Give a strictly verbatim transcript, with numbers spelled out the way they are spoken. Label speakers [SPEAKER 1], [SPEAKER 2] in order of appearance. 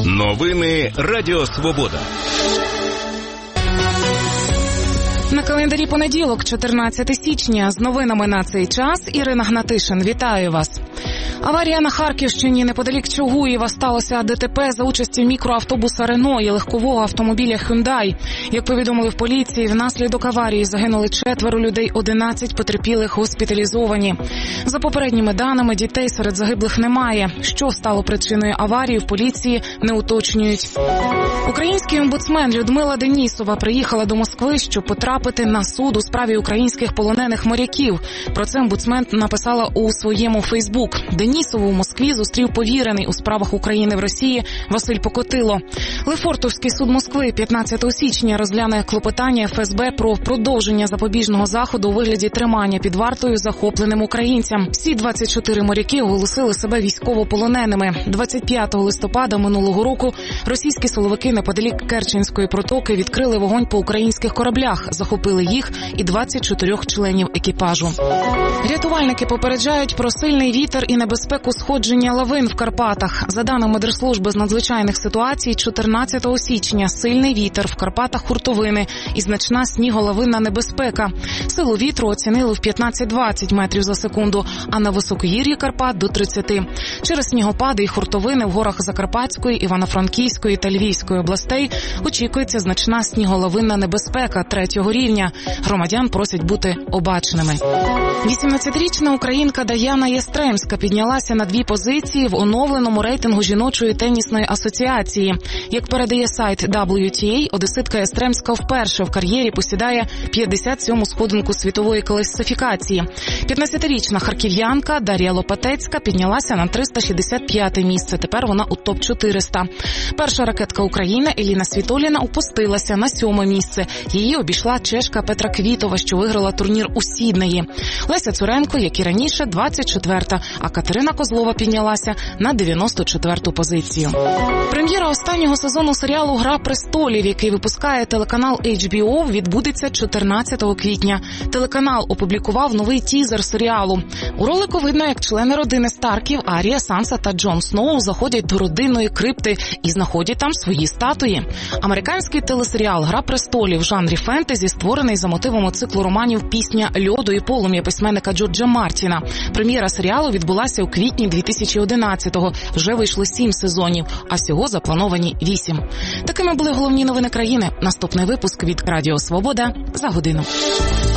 [SPEAKER 1] Новини Радіо Свобода.
[SPEAKER 2] На календарі понеділок, чотирнадцяте січня. З новинами на цей час Ірина Гнатишин. Вітаю вас. Аварія на Харківщині неподалік Чугуєва сталося ДТП за участі мікроавтобуса «Рено» і легкового автомобіля «Хюндай». Як повідомили в поліції, внаслідок аварії загинули четверо людей, одинадцять потерпілих госпіталізовані. За попередніми даними, дітей серед загиблих немає. Що стало причиною аварії, в поліції не уточнюють. Український омбудсмен Людмила Денісова приїхала до Москви, щоб потрапити на суд у справі українських полонених моряків. Про це омбудсмен написала у своєму Фейсбук. Денісову у Москві зустрів повірений у справах України в Росії Василь Покотило. Лефортовський суд Москви п'ятнадцятого січня розгляне клопотання еф ес бе про продовження запобіжного заходу у вигляді тримання під вартою захопленим українцям. Всі двадцять чотири моряки оголосили себе військовополоненими. двадцять п'ятого листопада минулого року російські силовики неподалік Керченської протоки відкрили вогонь по українських кораблях, захопили їх і двадцять чотири членів екіпажу. Рятувальники попереджають про сильний вітер і небезпеку сходження лавин в Карпатах. За даними Держслужби з надзвичайних ситуацій, чотирнадцятого січня сильний вітер в Карпатах, хуртовини і значна сніголавинна небезпека. Силу вітру оцінили в п'ятнадцять-двадцять метрів за секунду, а на високогір'ї Карпат – до тридцяти. Через снігопади і хуртовини в горах Закарпатської, Івано-Франківської та Львівської областей очікується значна сніголавинна небезпека третього рівня. Громадян просять бути обачними. вісімнадцятирічна українка Даяна Ястремська піднялася на дві позиції в оновленому рейтингу жіночої тенісної асоціації. Як передає сайт дабл ю ті ей, одеситка Ястремська вперше в кар'єрі посідає п'ятдесят сьому сходинку світової класифікації. п'ятнадцятирічна харків'янка Дар'я Лопатецька піднялася на триста шістдесят п'яте місце. Тепер вона у топ чотириста. Перша ракетка України Еліна Світоліна опустилася на сьоме місце. Її обійшла чешка Петра Квітова, що виграла турнір у Сіднеї. Леся Цуренко, як і раніше, двадцять четверта, а Катерина Козлова піднялася на дев'яносто четверту позицію. Прем'єра останнього сезону серіалу «Гра престолів», який випускає телеканал ейч бі о, відбудеться чотирнадцятого квітня. Телеканал опублікував новий тізер серіалу. У ролику видно, як члени родини Старків Арія, Санса та Джон Сноу заходять до родинної крипти і знаходять там свої статуї. Американський телесеріал «Гра престолів» в жанрі фентезі створений за мотивами циклу романів «Пісня льоду і полум'я» письменника Джорджа Мартіна. Прем'єра серіалу відбулася у квітні дві тисячі одинадцятого. Вже вийшло сім сезонів, а всього заплановані вісім. Такими були головні новини країни. Наступний випуск від Радіо Свобода за годину.